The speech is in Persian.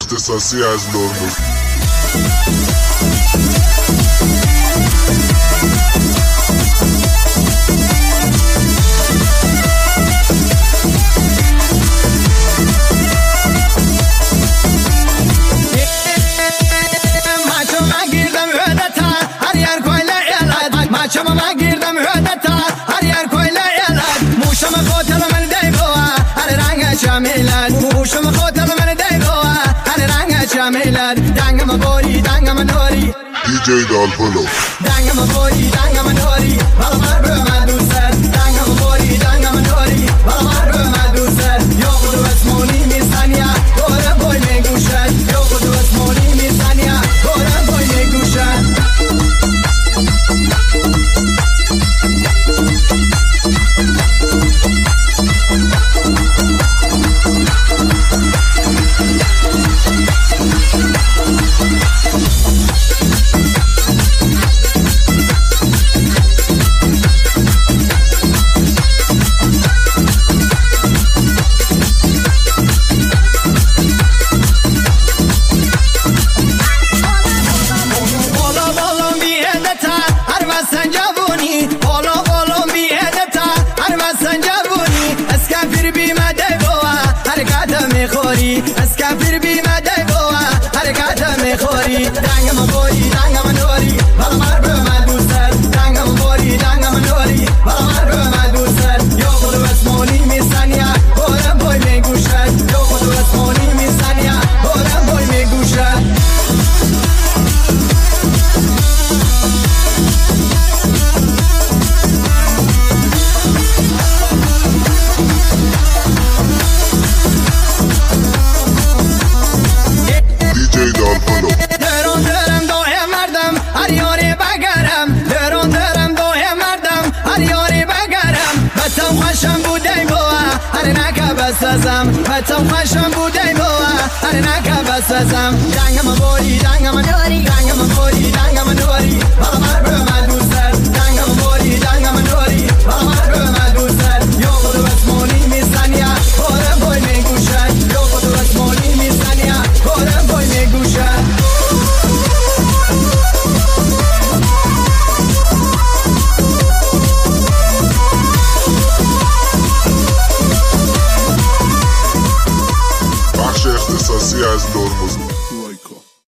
اختصاصی از نورموز. موشم خاطر من دیگوه هر رنگ شمیلد دنگم باری دنگم نوری دیجی دالپولو دنگم باری دنگم نوری بالا مر به من دوست دنگم باری دنگم نوری بالا مر به من دوست یا خودو اسمونی میزنیا دورم بای میگوشد یا خودو اسمونی میزنیا دورم بای میگوشد اسکافر بی مده گوه حرکت میخوری دنگم باری دنگم نوری بالا مر به من دوست دنگم باری دنگم نوری بالا مر به من دوست یا خودو اسمونی میزنیا دورم بای میگوشد یا خودو اسمونی میزنیا دورم بای میگوشد بچم خوشم بوده گوه هر نکه بسازم دنگم باری دنگم نوری دنگم باری دنگم